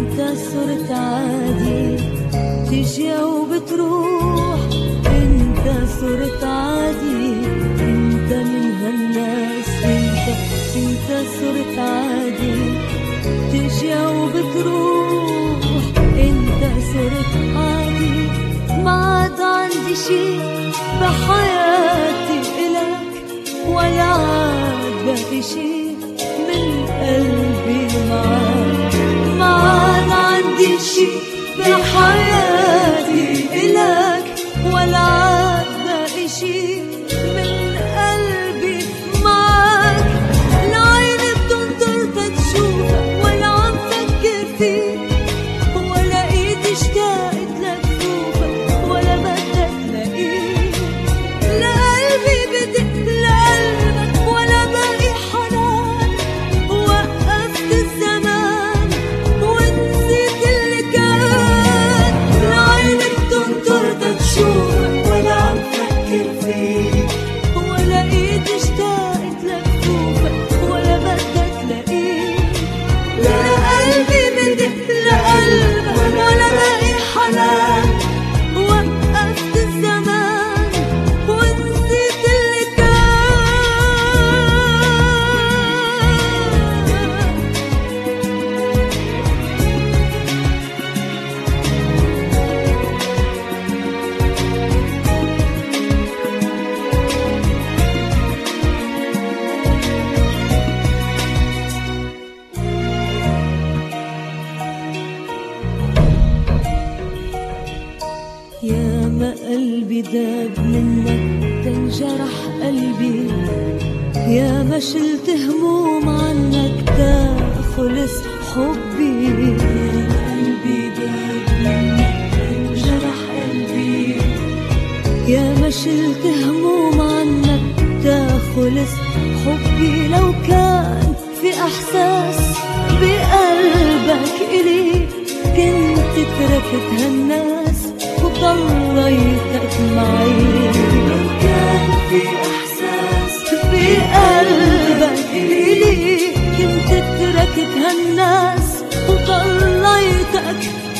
انت صرت عادي، تجي وبتروح. انت صرت عادي، انت من هالناس. انت صرت عادي، تجي وبتروح. انت صرت عادي، ما عاد عندي شي بحياتي إلك، ولا عاد باقي شي من قلبي معاك. ما عاد عندي شي بحياتي إلك، ولا عاد باقي شي من قلبي معاك. العين بتنطر تتشوفك، ولا عم فكر فيك، ولا ايدي اشتاقت لتشوفك، ولا بدك تلاقيك. لا قلبي بدق لقلبك، ولا باقي حنان. وقفت الزمان ونسيت اللي كان. العين بتنطر تتشوفك، ولا عم فكر فيك، ولا ايدي اشتاقت لتشوفك، ولا بدك تلاقيك. لا قلبي بدق لقلبك، ولا باقي حنان. وقفت الزمان ونسيت اللي يا ما قلبي داب منك تنجرح قلبي. يا ما شلت هموم عنك تخلص حبي. يا ما قلبي داب منك تنجرح قلبي. يا ما شلت هموم عنك تخلص حبي. لو كان في احساس بقلبك إلي، كنت تركت هالناس وضليتك معي. لو كان في احساس بقلبك إلي، كنت تركت هالناس وضليتك